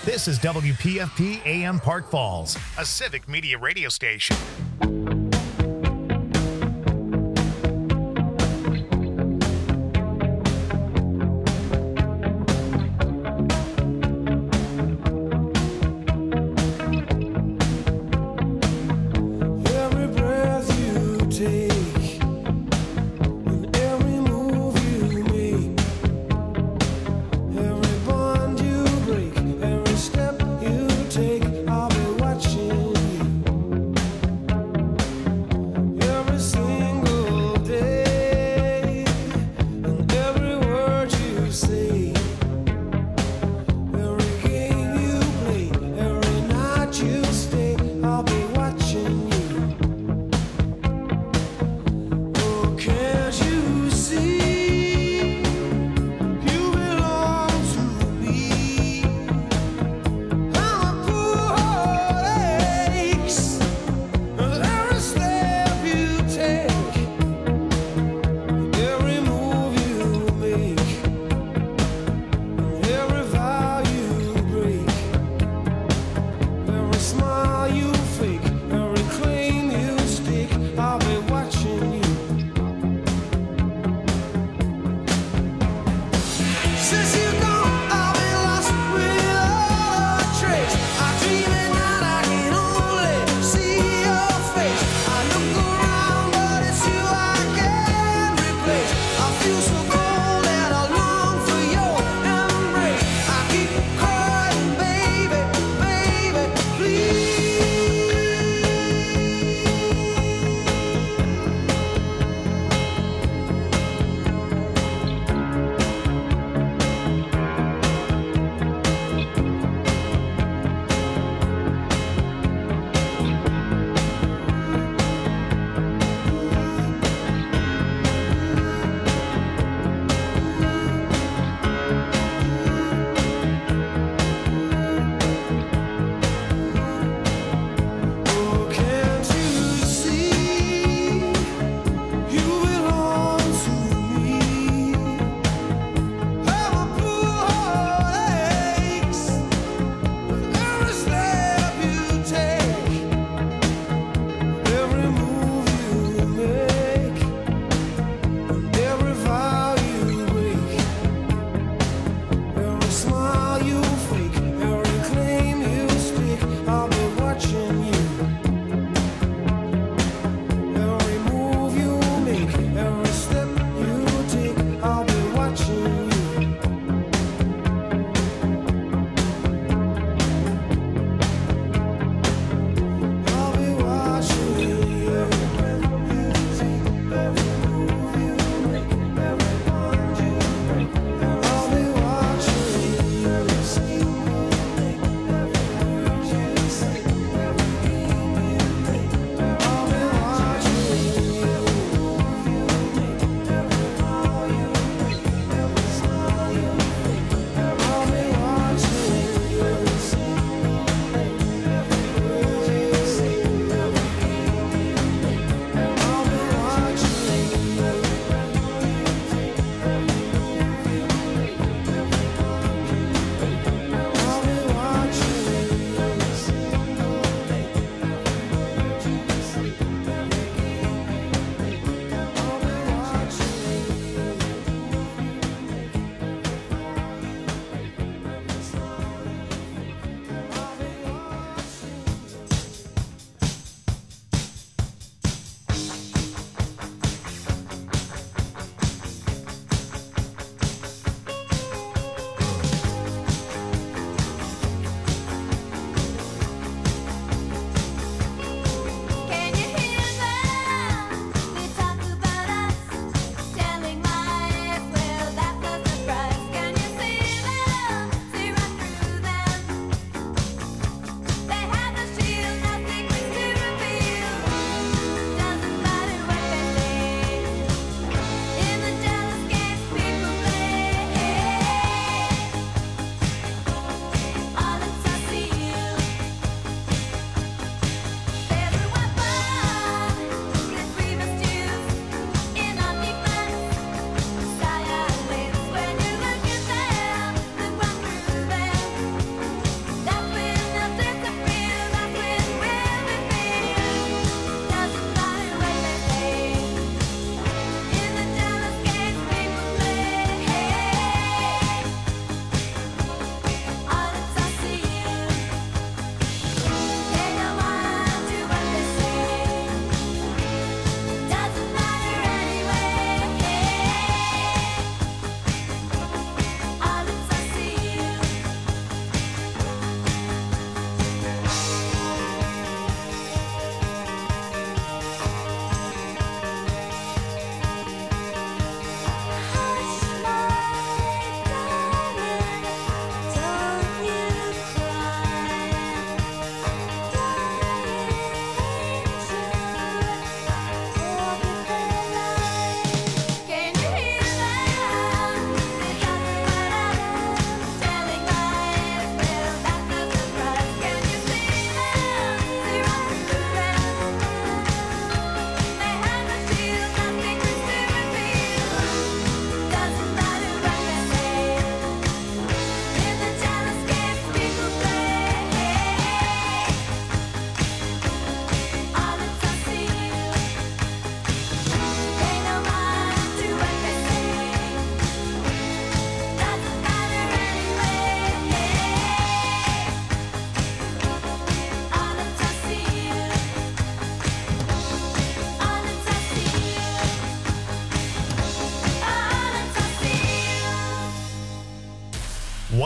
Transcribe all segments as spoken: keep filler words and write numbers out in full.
This is W P F P A M Park Falls, a civic media radio station. Step you take, I'll be watching you.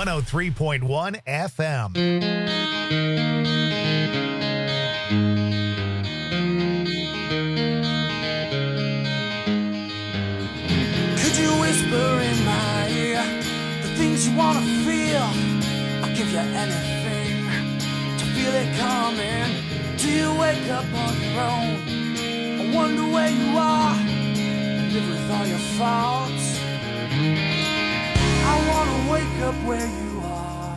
one oh three point one F M. Could you whisper in my ear the things you want to feel? I'll give you anything to feel it coming. Do you wake up on your own? I wonder where you are and live with all your faults. I wanna wake up where you are.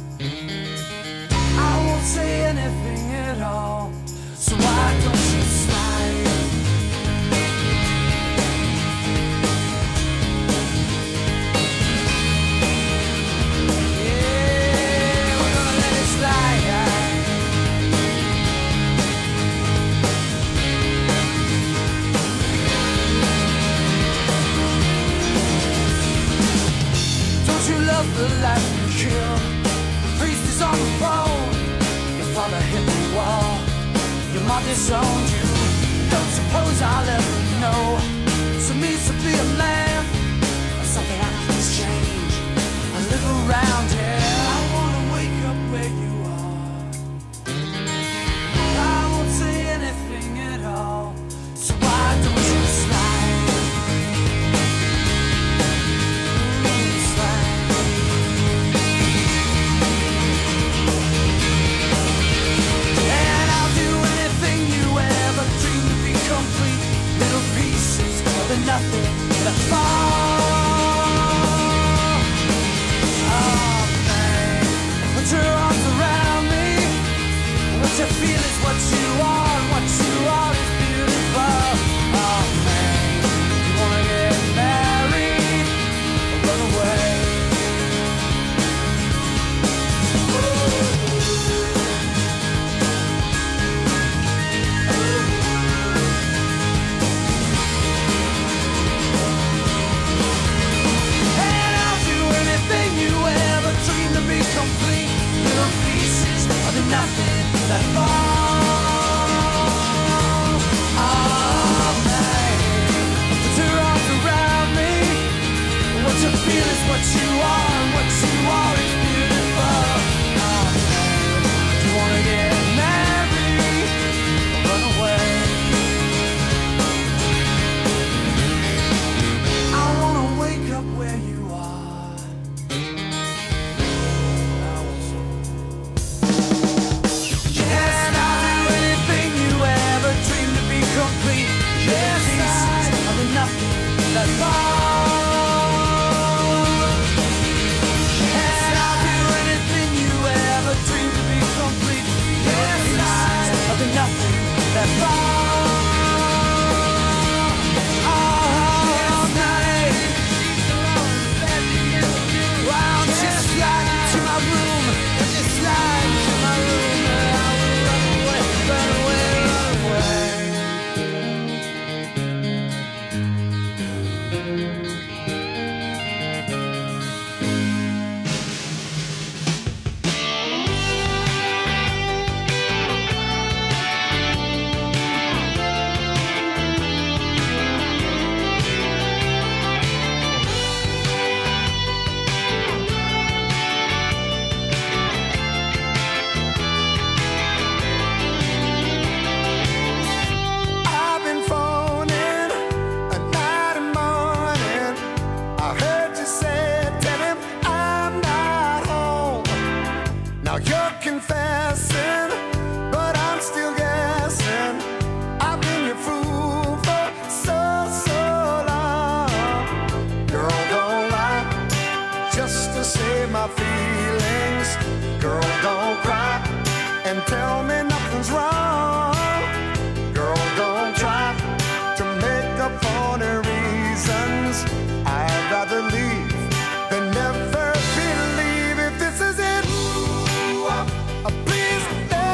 I won't say anything at all. So why don't you slide? Yeah, we're gonna let it slide. You love the life you kill. The priest is on the phone. Your father hit the wall. Your mom disowned you. Don't suppose I'll ever know. So means to be a man or something I can change. I live around here. I wanna wake up where you are. I won't say anything at all. So why don't you slide? Complete little pieces of the nothing that fall. Oh man, put your arms around me. What you feel is what you are, and what you are is beautiful. Oh man, you wanna get married or run away? Complete little pieces of the nothing that fall. Oh man, put your arms around me. What you feel is what you are, and what you are is beautiful. Oh man, do you wanna get married or run away? I wanna wake up where you are. Complete, yeah, pieces of the nothing that falls. And I'll do anything you ever dreamed to be complete, yeah, pieces of the nothing that falls. All night, why don't you slide into my room? Just slide into my room, and I will run away, run away, run away. Please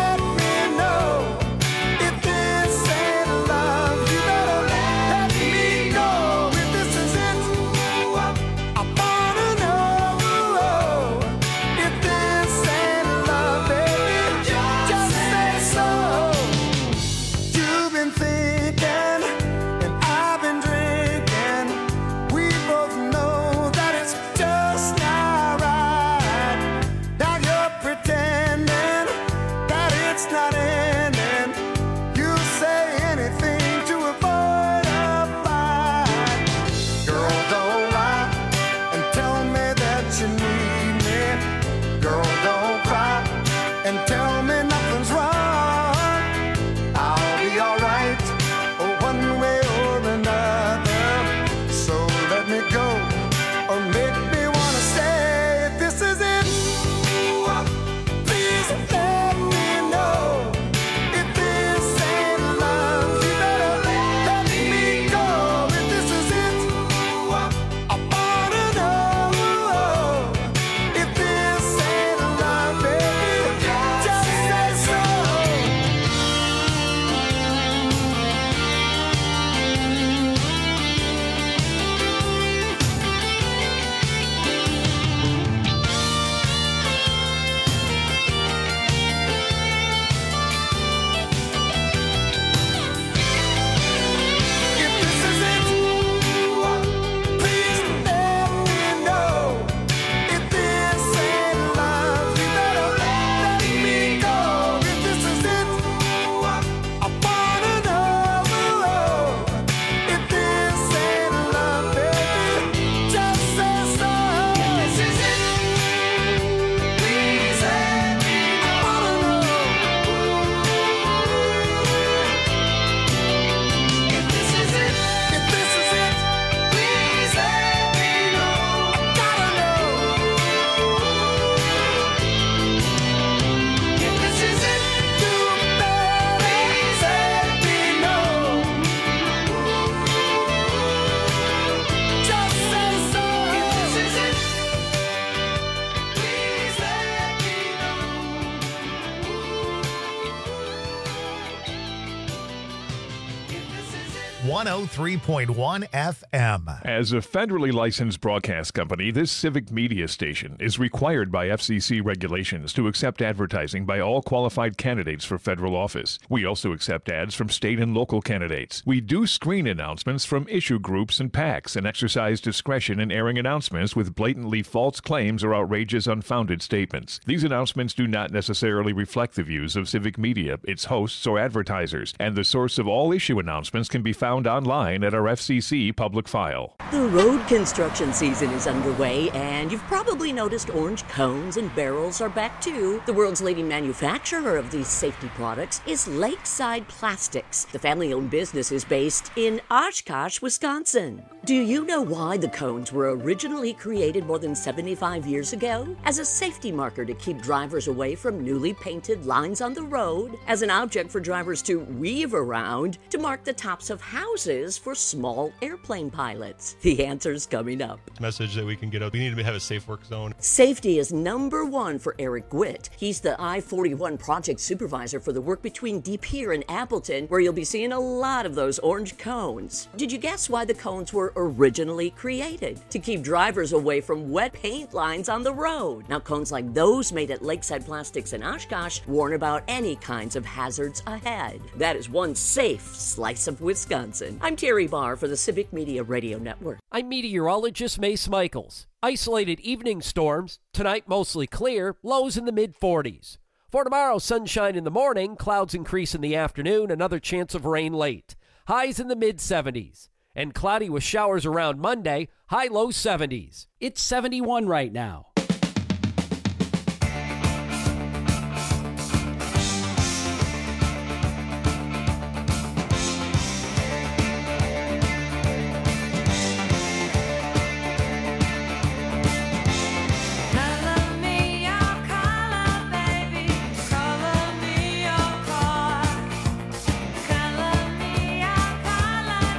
one oh three point one F M. As a federally licensed broadcast company, this civic media station is required by F C C regulations to accept advertising by all qualified candidates for federal office. We also accept ads from state and local candidates. We do screen announcements from issue groups and PACs and exercise discretion in airing announcements with blatantly false claims or outrageous, unfounded statements. These announcements do not necessarily reflect the views of civic media, its hosts, or advertisers, and the source of all issue announcements can be found online at our F C C public file. The road construction season is underway, and you've probably noticed orange cones and barrels are back too. The world's leading manufacturer of these safety products is Lakeside Plastics. The family-owned business is based in Oshkosh, Wisconsin. Do you know why the cones were originally created more than seventy-five years ago? As a safety marker to keep drivers away from newly painted lines on the road, as an object for drivers to weave around, to mark the tops of houses for small airplane pilots. The answer's coming up. Message that we can get out. We need to have a safe work zone. Safety is number one for Eric Gwitt. He's the I forty-one project supervisor for the work between De Pere and Appleton, where you'll be seeing a lot of those orange cones. Did you guess why the cones were originally created? To keep drivers away from wet paint lines on the road. Now, cones like those made at Lakeside Plastics in Oshkosh warn about any kinds of hazards ahead. That is one safe slice of Wisconsin. I'm Terry Barr for the Civic Media Radio Network. I'm meteorologist Mace Michaels. Isolated evening storms, tonight mostly clear, lows in the mid forties. For tomorrow, sunshine in the morning, clouds increase in the afternoon, another chance of rain late. Highs in the mid seventies. And cloudy with showers around Monday, high low seventies. It's seventy-one right now.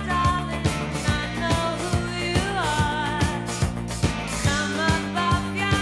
Come above your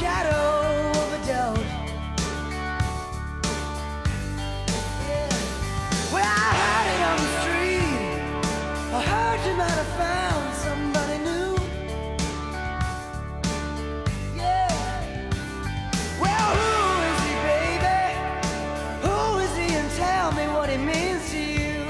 shadow of a doubt. Yeah. Well, I heard it on the street. I heard you might have found somebody new. Yeah. Well, who is he, baby? Who is he, and tell me what he means to you.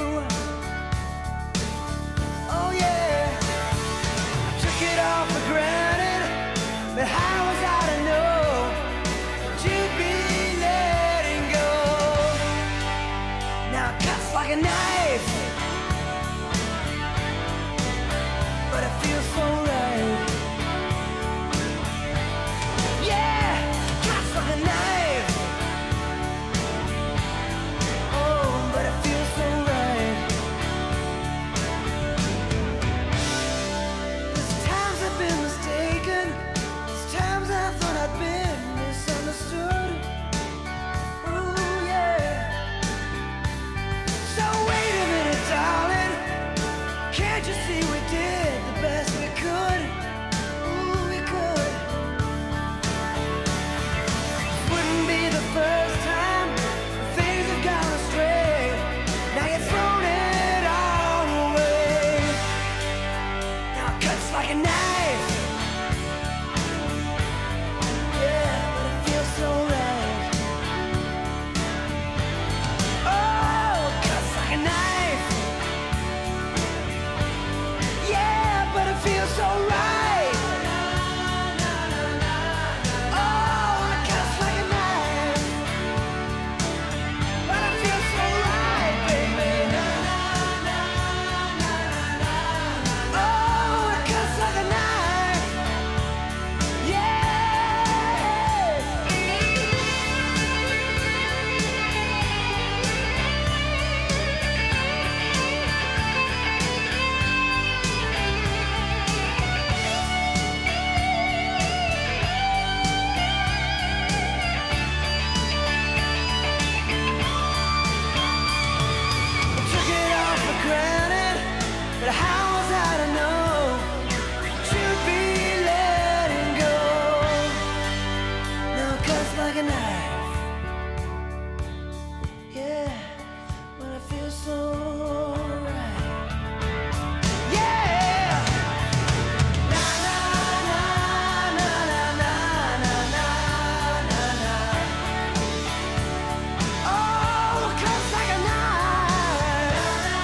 Oh yeah. I took it all for granted, but how was I to know that you'd be letting go? Now it cuts like a knife, but it feels so right. Yeah, cuts like a knife. Oh, but it feels so right. There's times I've been mistaken. There's times I thought I'd been misunderstood. Ooh, yeah. So wait a minute, darling. Can't you see we did the best we could? Ooh, we could. Wouldn't be the first time things have gone astray. Now you've thrown it all away. Now it cuts like a knife. Yeah, but it feels so right. Oh, it cuts like a knife. Yeah, but it feels so right. Oh, it cuts like a knife. But it feels so right, baby. Oh, it cuts like a knife. Yeah. I took it all for granted, but how was I to know that you'd be letting go? Now it cuts like a knife. Yeah, but it feels so right. Yeah. Na na na na na na na na na. Oh, it cuts like a knife.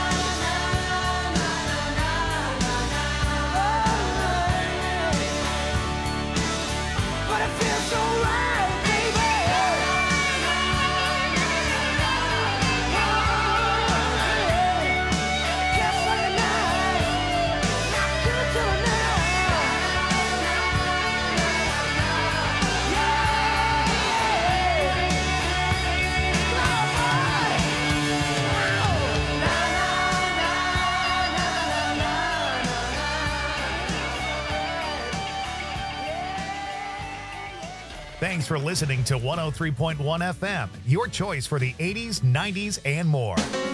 But it feels so right, baby. Cuts like a knife. Not good to the Thanks for listening to one oh three point one F M, your choice for the eighties, nineties, and more.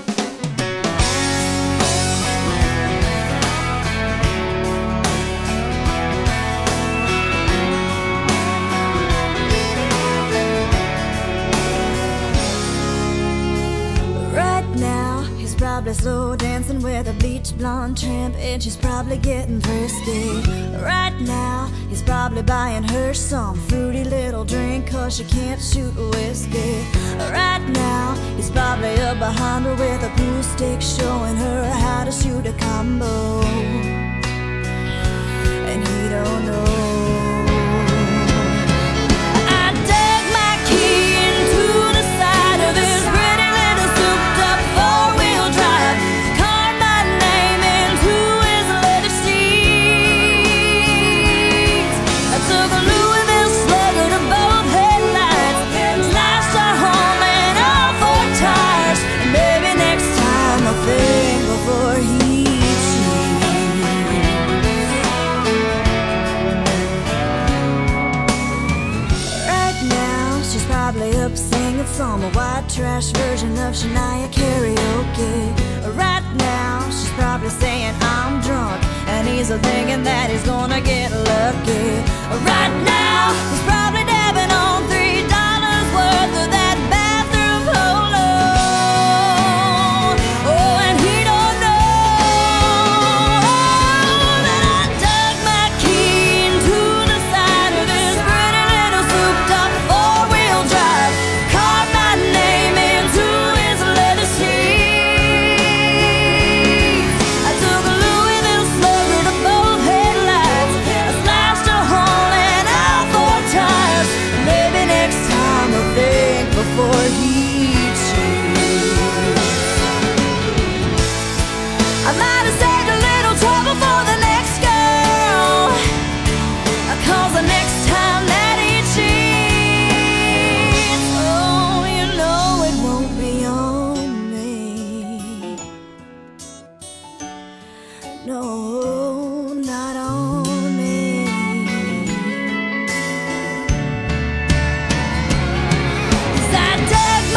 Right now, he's probably slow dancing with a bleach blonde tramp, and she's probably getting frisky. Right now, he's probably buying her some fruity little drink, cause she can't shoot whiskey. Right now, he's probably up behind her with a pool stick, showing her how to shoot a combo. And he don't know. I dug my key into the side of his pretty little souped-up four-wheel drive, carved my name into his leather seats. I took a Louisville Slugger to both headlights, slashed a home and all four tires, and maybe next time I'll think before he cheats. Right now, she's probably up singing some white trash version of Shania karaoke. Right now, she's probably saying I'm drunk, and he's thinking that he's gonna get lucky. Right now, he's probably before he cheats. I might have saved a little trouble for the next girl, 'cause the next time that he cheats, oh, you know it won't be on me. No, not on me. 'Cause I dug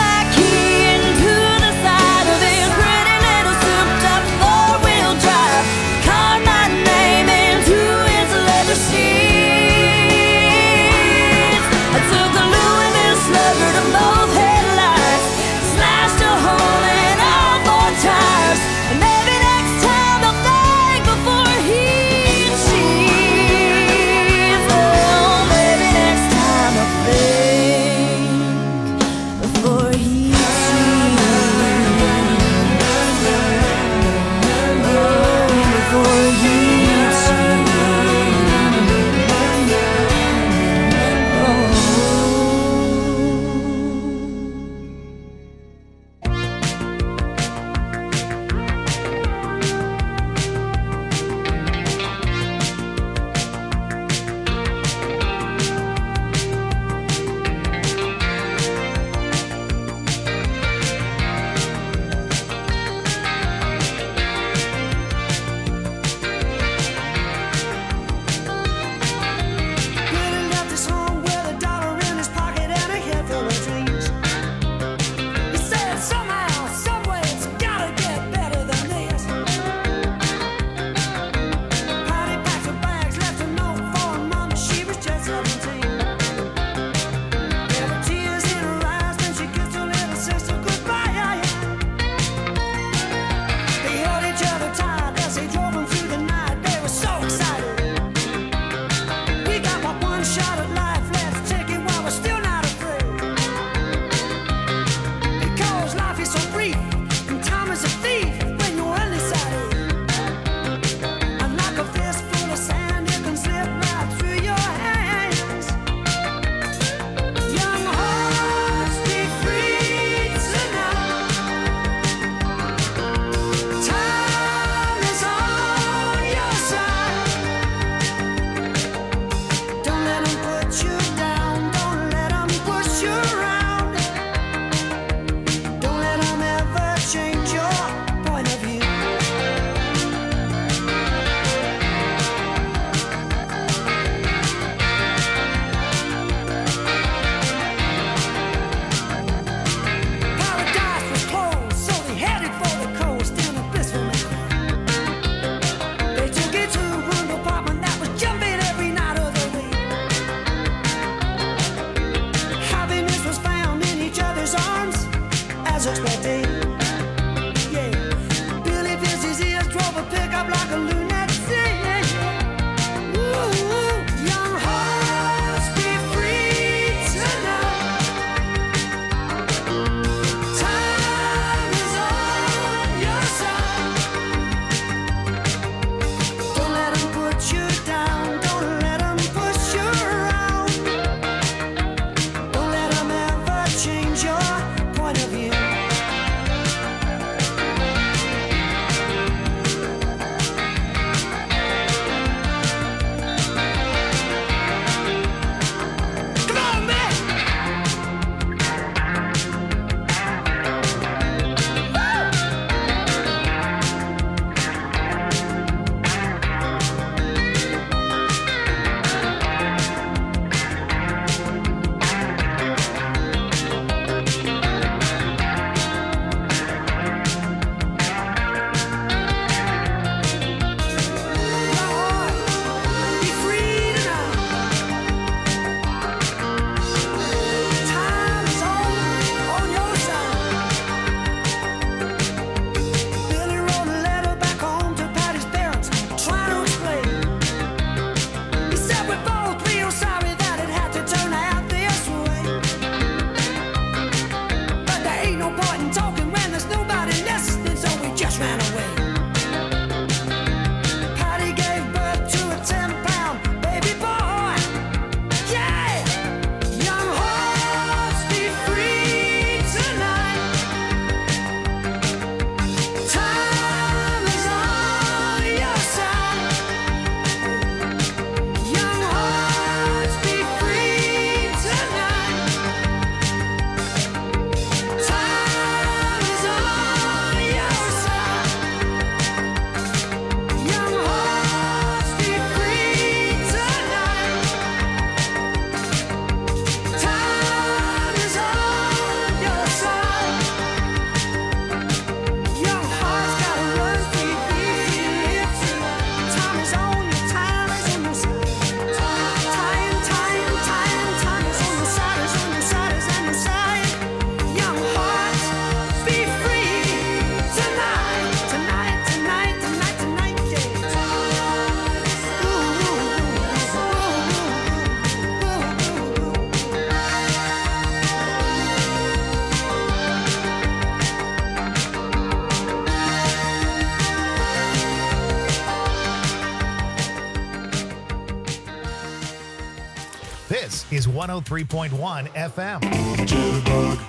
one oh three point one F M. Jitterbug.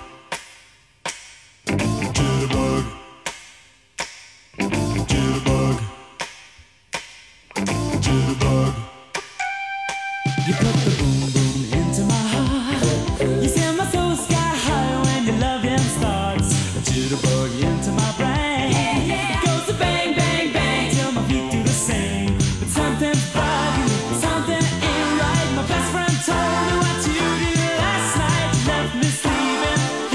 Jitterbug. Jitterbug. Jitterbug. You put the boom boom into my heart. You send my soul sky high when your loving starts. A jitterbug into my brain. Yeah, yeah. It goes to bang, bang, bang till my feet do the same. But something's bugging, something ain't right. My best friend told me what you did last night. You left me sleeping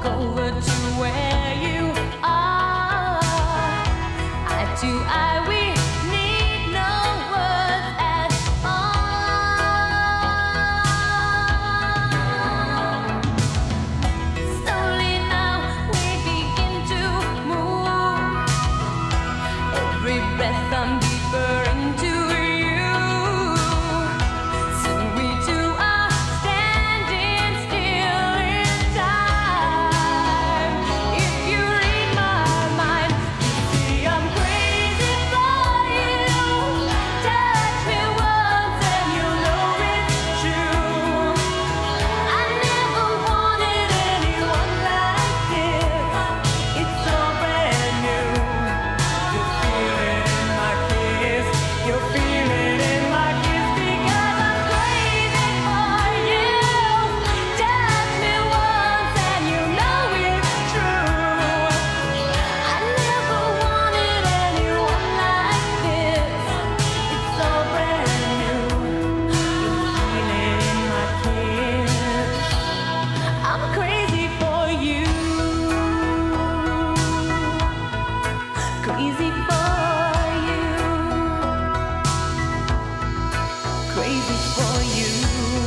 walk over to where you are. Eye to eye, we need no words at all. Slowly now we begin to move. Every breath I'm deeper into you. Soon we two are standing still in time. If you read my mind, you see I'm crazy for you. Touch me once and you'll know it's true. I never wanted anyone like this. It's so brand new. You feel it in my kiss. You feel it in my kiss because I'm crazy for you. Touch me once and you know it's true. I never wanted anyone like this. It's so brand new. You feel it in my kiss. I'm crazy for you. Crazy for you. Crazy for you.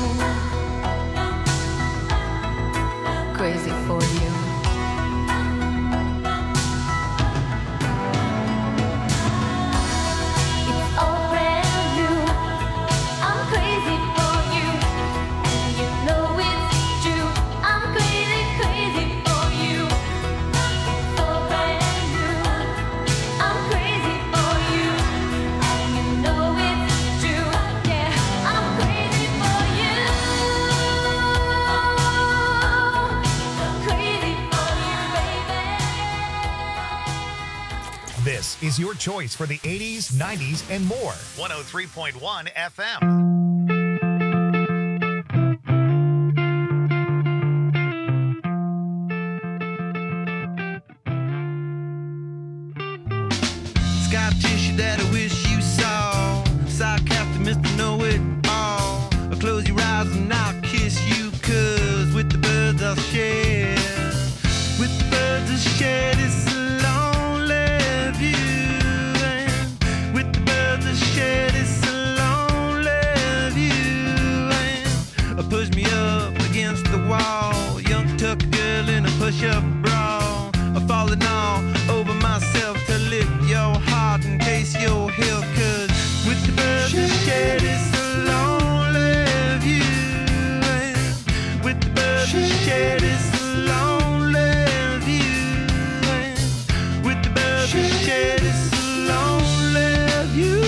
Crazy for you. It's all brand new. I'm crazy for you. And you know it's true. I'm crazy, crazy for you. It's all brand new. I'm crazy for you. And you know it's true. Yeah, I'm crazy for you. Crazy for you, baby. This is your choice for the eighties, nineties, and more. one oh three point one F M. Scar tissue that I wish you saw. Sarcastic Mister Know It All. I'll close your eyes and I'll kiss you, cause with the birds I'll share. With the birds I'll share this lonely view. And with the birds I'll share this lonely view. And push me up against the wall. Young tuck girl in a push-up bra. I'm falling all over myself to lift your heart and taste your hill. Cause with the birds I share this lonely view. And with the birds I share this lonely view. And with the birds I share this lonely view.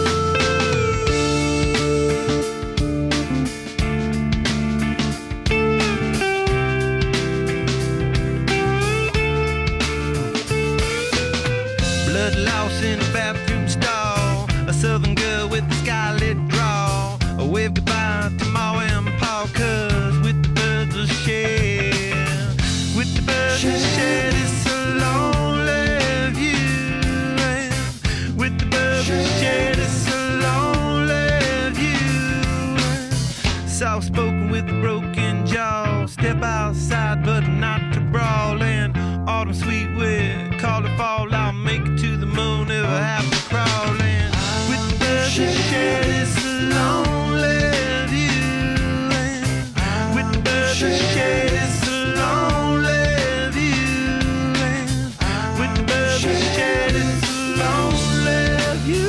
Blood loss in a bathroom stall. A southern girl with a scarlet draw. A wave goodbye to Ma and Pa, cause with the birds I share. With the birds I share this lonely view. And with the birds I share this lonely view. Soft spoken with a broken jaw. Step outside but not to brawl. And autumn sweet wind, call it fall. I'll make it to the moon if I have to crawl in. With the birds I share this lonely view. And with the birds I share this lonely view. And with the birds I share this lonely view.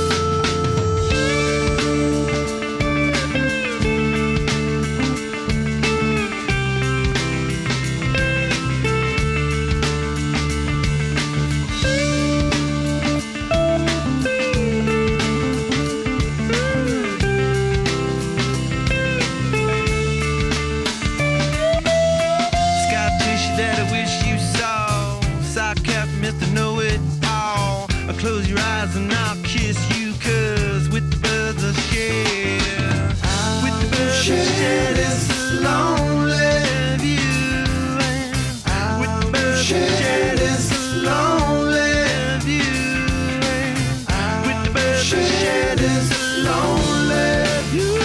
Scar tissue that I wish you saw. Sarcastic Mister Know It All. I'll close your eyes and I'll kiss you, cause with the birds I share. With the birds I share this lonely view. And with the birds I share this lonely view. And with the birds I share this lonely view.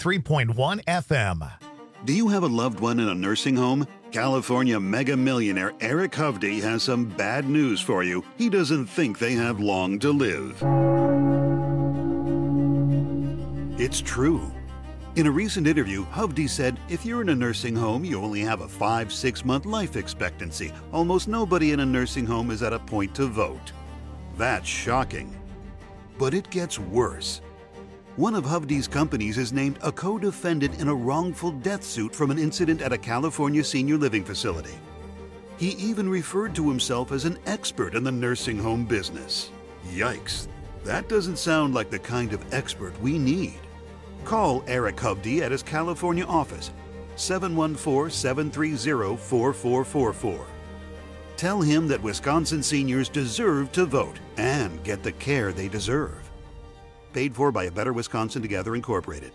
three point one F M. Do you have a loved one in a nursing home? California mega millionaire Eric Hovde has some bad news for you. He doesn't think they have long to live. It's true. In a recent interview, Hovde said, if you're in a nursing home, you only have a five, six month life expectancy. Almost nobody in a nursing home is at a point to vote. That's shocking. But it gets worse. One of Hovde's companies is named a co-defendant in a wrongful death suit from an incident at a California senior living facility. He even referred to himself as an expert in the nursing home business. Yikes, that doesn't sound like the kind of expert we need. Call Eric Hovde at his California office, seven one four, seven three zero, four four four four. Tell him that Wisconsin seniors deserve to vote and get the care they deserve. Paid for by A Better Wisconsin Together, Incorporated.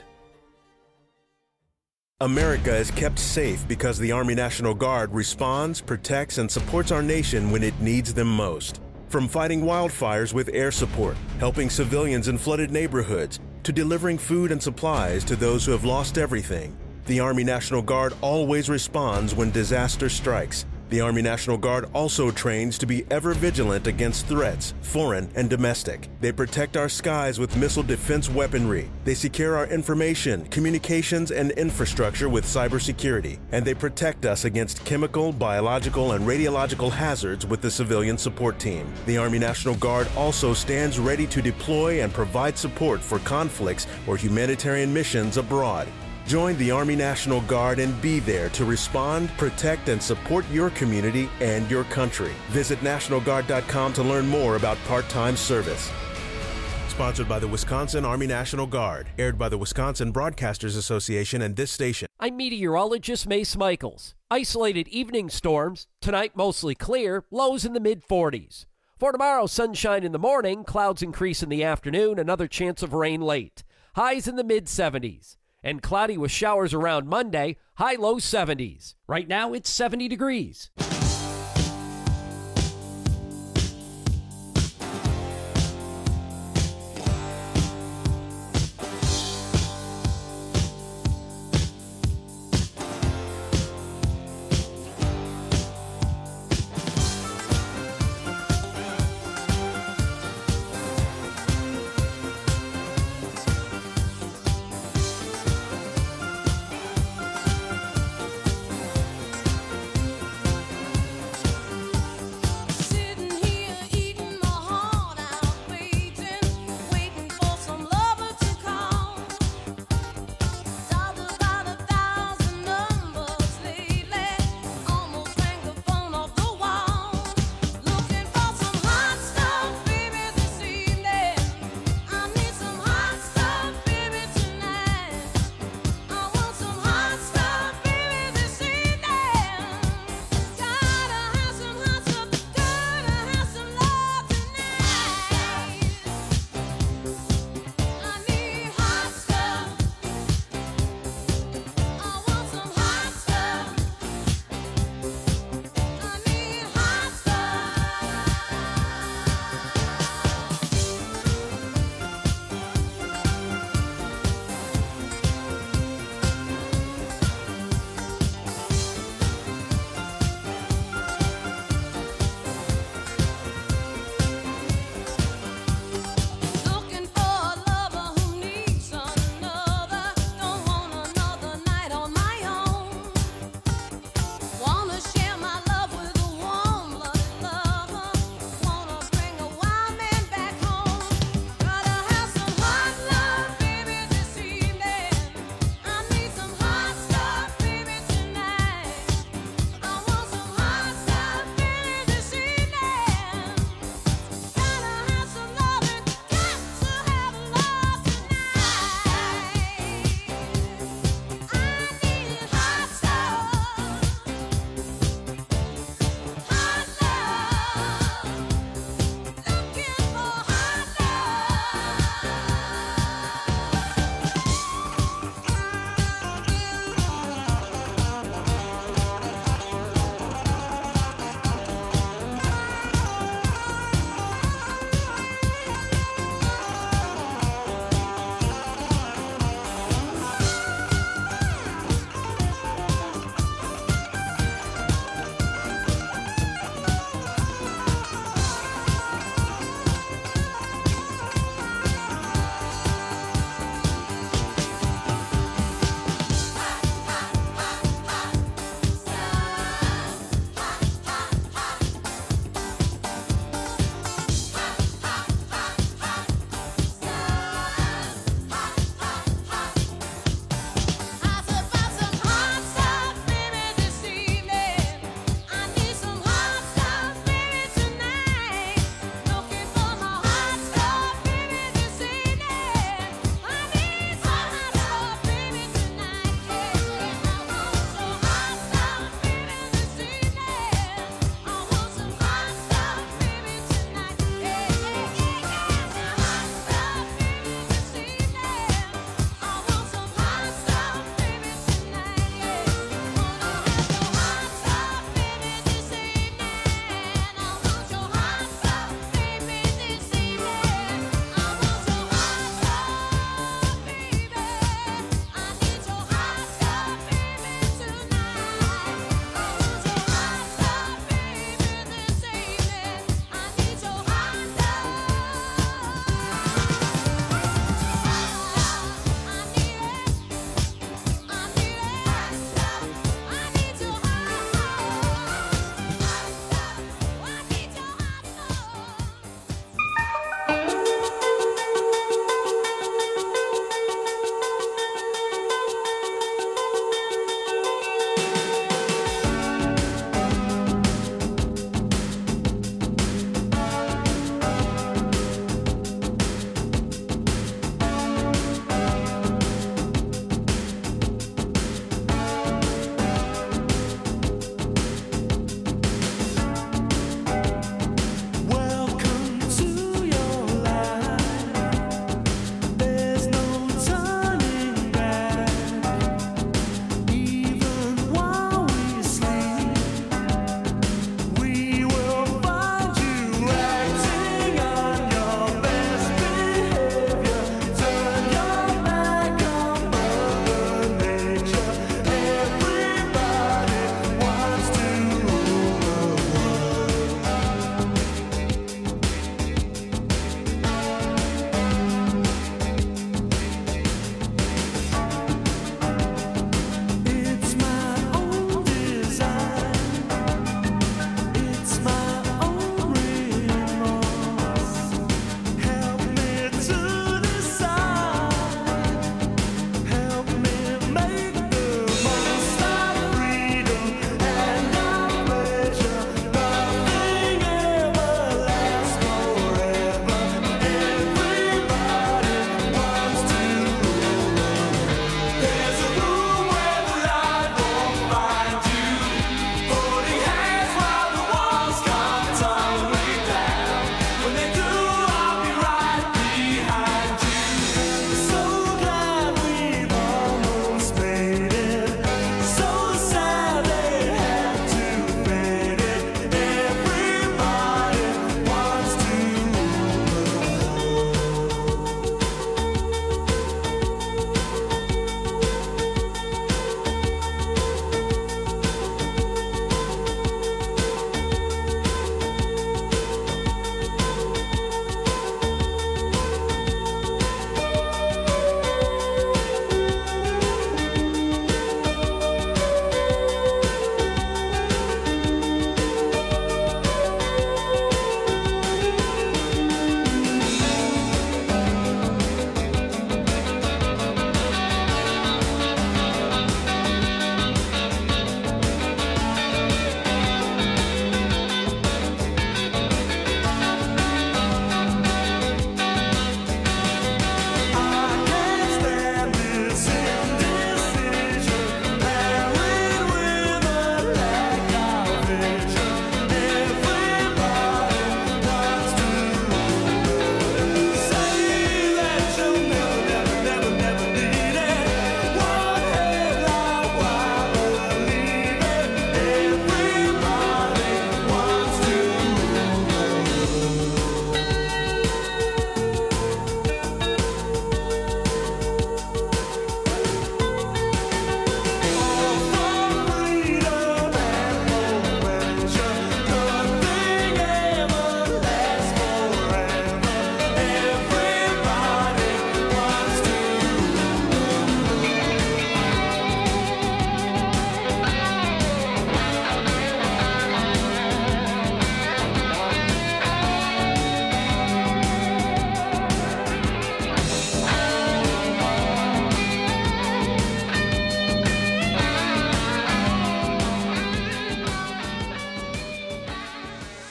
America is kept safe because the Army National Guard responds, protects, and supports our nation when it needs them most. From fighting wildfires with air support, helping civilians in flooded neighborhoods, to delivering food and supplies to those who have lost everything, the Army National Guard always responds when disaster strikes. The Army National Guard also trains to be ever vigilant against threats, foreign and domestic. They protect our skies with missile defense weaponry. They secure our information, communications, and infrastructure with cybersecurity. And they protect us against chemical, biological, and radiological hazards with the civilian support team. The Army National Guard also stands ready to deploy and provide support for conflicts or humanitarian missions abroad. Join the Army National Guard and be there to respond, protect, and support your community and your country. Visit National Guard dot com to learn more about part-time service. Sponsored by the Wisconsin Army National Guard. Aired by the Wisconsin Broadcasters Association and this station. I'm meteorologist Mace Michaels. Isolated evening storms. Tonight mostly clear. Lows in the mid forties. For tomorrow, sunshine in the morning. Clouds increase in the afternoon. Another chance of rain late. Highs in the mid seventies. And cloudy with showers around Monday, high-low seventies. Right now, it's seventy degrees.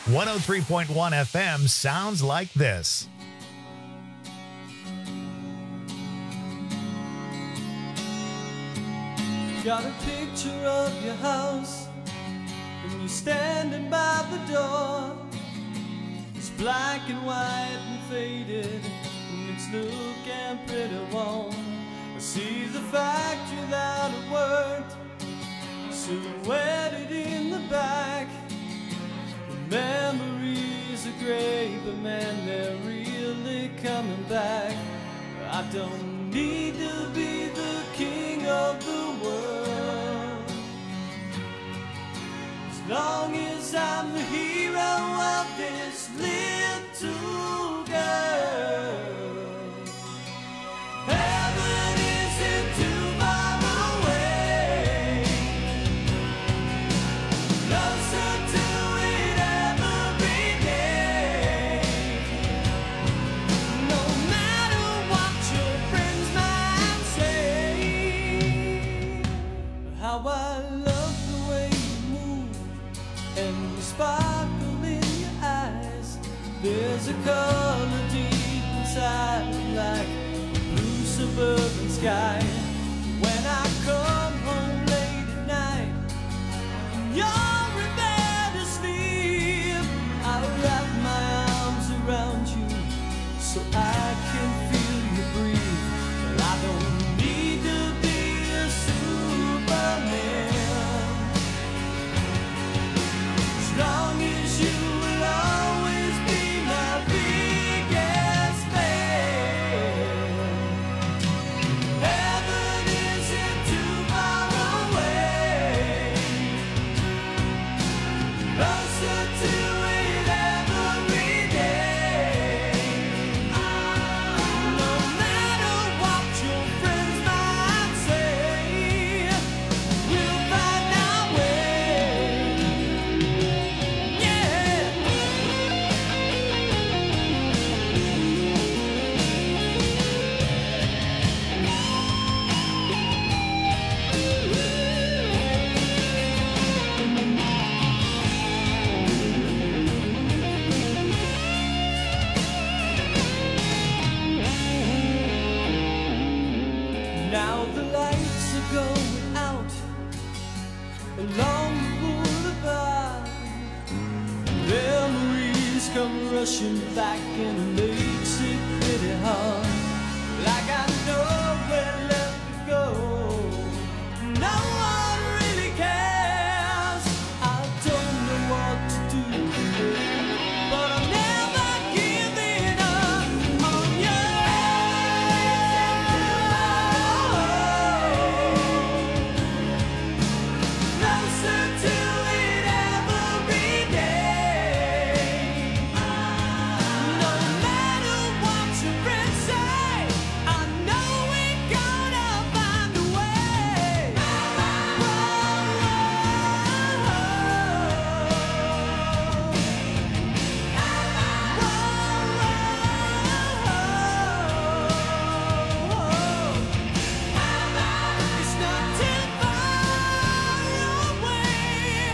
one oh three point one F M sounds like this. Got a picture of your house, and you're standing by the door. It's black and white and faded, and it's looking pretty warm. I see the factory that it worked, silhouetted in the back. The memories are great, but man, they're really coming back. I don't need to be the king of the world, as long as I'm the hero of this little girl. Heaven isn't too far away, closer to it every day. No matter what your friends might say, how I love the way you move and the sparkle in your eyes. There's a color deep inside, like a blue suburban sky. When I come home late at night and you're in bed asleep, I wrap my arms around you so I can feel you breathe. But I don't need to be a Superman, as long as you will always be my biggest fan. Heaven isn't too far away, closer to it every day. No matter what your friends might say, we'll find our way. Yeah. Now the lights are going out along the boulevard. Memories come rushing back and it makes it pretty hard. Like I know where left to go. No one really cares. I don't know what to do, but I'm never giving up on you. Closer to it every day. No matter what your friends say, I know we're gonna find a way. It's not too far away.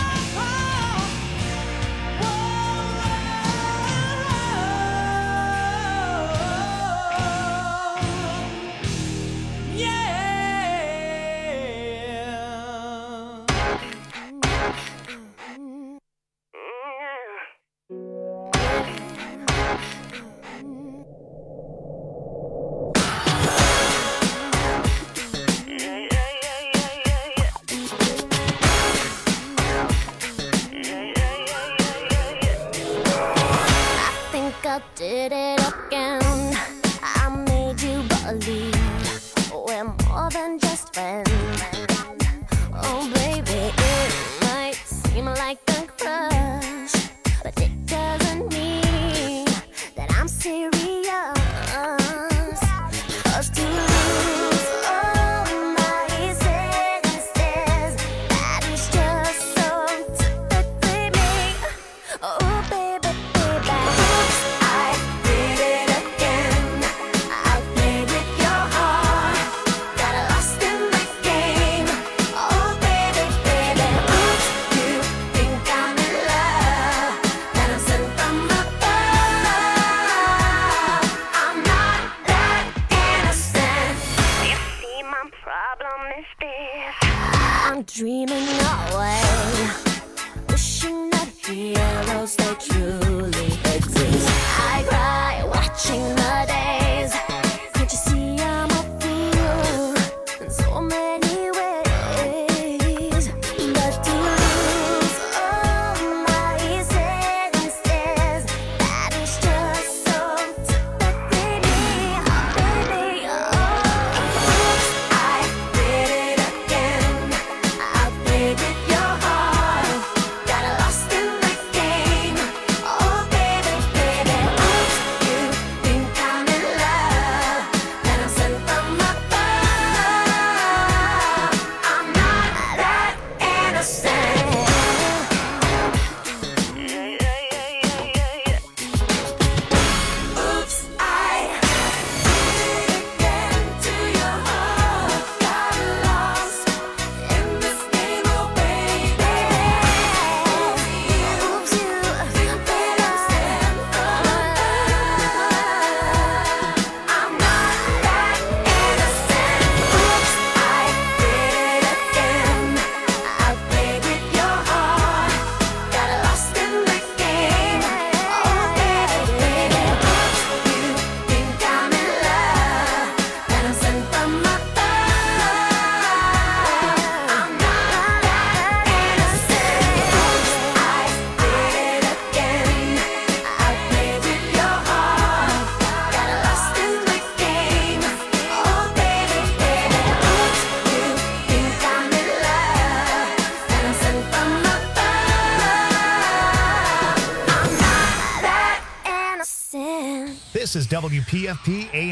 I think I did it again. I made you believe we're more than just friends. Oh, baby, it might seem like a crush, but it doesn't mean that I'm serious. 'Cause to lose all my senses, that is just so typically me. Oh, baby, baby, oops, I did it again. I played with your heart, got lost in the game. Oh, baby, baby, oops, you think I'm in love, again. This is W P F P A M